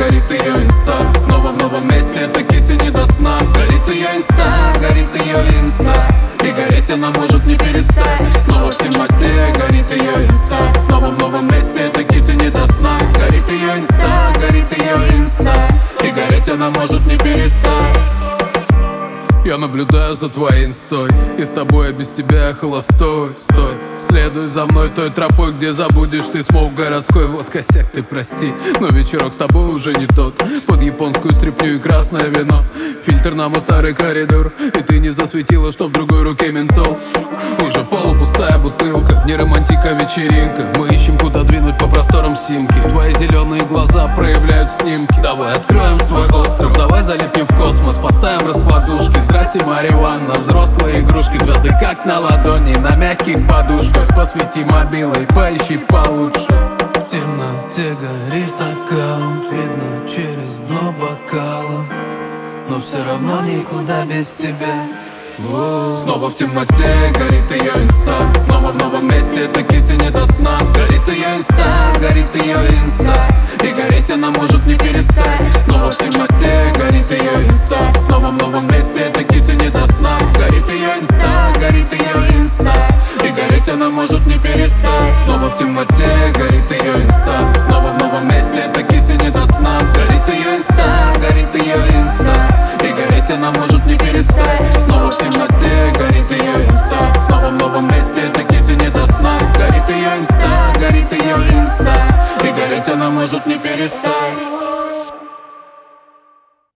горит ее инста. Снова в новом месте, это киси не до сна. Горит ее инста, горит ее инста. И гореть она может не перестать. Снова в темноте, горит ее инста. Снова в новом месте, это киси не до сна. Горит ее инста, горит ее инста. И гореть она может не перестать. Я наблюдаю за твоей инстой, и с тобой я без тебя холостой. Стой, следуй за мной той тропой, где забудешь ты смог городской. Вот косяк, ты прости, но вечерок с тобой уже не тот. Под японскую стряпню и красное вино, фильтр на мой старый коридор. И ты не засветила, что в другой руке ментол. Уже полупустая бутылка, не романтика, вечеринка. Мы ищем, куда двинуть по просторам симки. Твои зеленые глаза проявляют снимки. Давай откроем свой остров, давай залетим в космос. Поставим раскладушки, здрасте, марихуана. Взрослые игрушки, звезды как на ладони, на мягких подушках. Посвети мобилой, поищи получше. В темноте горит аккаунт, видно через дно бокала, но все равно никуда без тебя. Снова в темноте, горит ее инста. Снова в новом месте, это киси не до сна. Горит ее инста, горит ее инста. И гореть она может не перестать. Снова в темноте, горит ее инста. Снова в новом месте, это киси не до сна. Горит ее инста, горит ее инста. И гореть она может не перестать. Снова в темноте, горит ее инста. Снова в новом месте, это киси не до сна. Горит ее инста, горит ее инста. И гореть она может не перестать. Снова в темноте, горит ее инста. Снова в новом месте, это киси не до сна. Горит ее инста, горит ее инста. И гореть она может не перестать.